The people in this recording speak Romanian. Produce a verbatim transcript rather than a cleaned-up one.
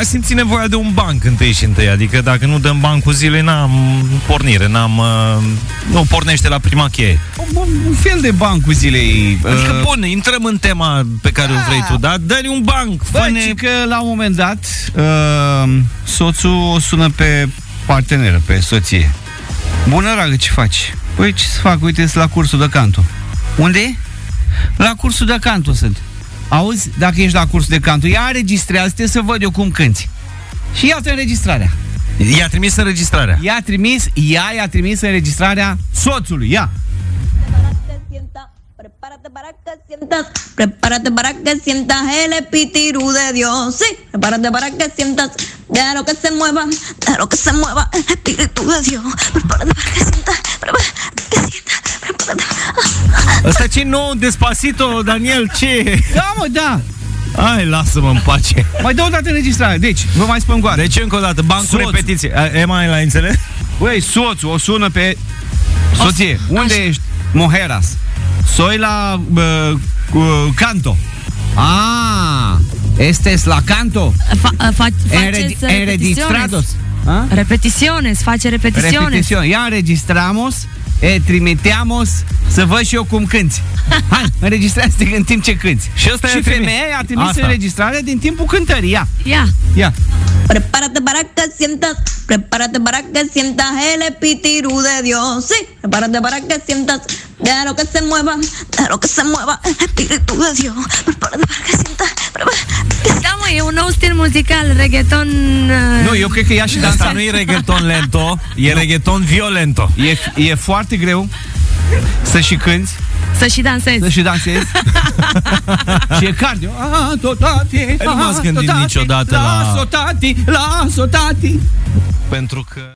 a simțit nevoia de un banc întâi și întâi. Adică dacă nu dăm bancul zilei, n-am pornire, n-am... Uh, nu pornește la prima cheie. Un, un fel de bancul zilei. Adică, uh, bun, intrăm în tema pe care da. o vrei tu, dar dă-ne un banc. Bă, că la un moment dat uh, soțul o sună pe parteneră, pe soție. Bună, ragă, ce faci? Păi, ce să fac? Uite, sunt la cursul de canto. Unde? La cursul de canto sunt. Auzi, dacă ești la cursul de canto, ia înregistrează-te să văd eu cum cânti. Și iată înregistrarea. I-a trimis înregistrarea. I-a trimis, ea i-a trimis înregistrarea soțului. Ia. Prepárate para que sientas, prepárate para que sientas el espíritu de Dios. Sí, prepárate para que sientas, déjalo que se mueva, déjalo que se mueva el espíritu de Dios. Prepárate para que sientas, prepárate que sientas, prepárate. Ăsta ce nou, Despacito, Daniel, ce? Da, mă, da. Hai, lasă-mă în pace. Mai dă o dată înregistrare. Deci, vă mai spun goare. Deci încă o dată, bancul repetiție. E mai la înțeles? Băi, soțul o sună pe soție. Unde Așa. ești? Mojeras. Soy la uh, uh, canto. Ah, estes la canto. Fa, fa, faceți Enregistrados. repeticiones. Repeticiones, face repeticiones. Repetición. Ya înregistramos, e trimiteamos să văd și eu cum cânti. Hai, înregistrează-te în timp ce cânti. Și, ăsta și femeia a trimis înregistrarea din timpul cântării. Ia. Ia. Ia. Prepárate para que sientas, prepárate para que sientas el espíritu de Dios. Sí, prepárate para que sientas, déjalo que se mueva, déjalo que se mueva el espíritu de Dios. Prepárate para que sientas, prepárate que sientas. Da, mă, e un nou stil muzical, reggaeton. Uh... Nu, eu cred că ea și dansa. Asta nu e reggaeton lento, e reggaeton violento. E, e foarte greu să și cânti, să și dansezi. Să și dansezi. Și e cardio. Ah, toti, nu m-ați gândit niciodată la... Las-o, tati, las-o, tati. Pentru că...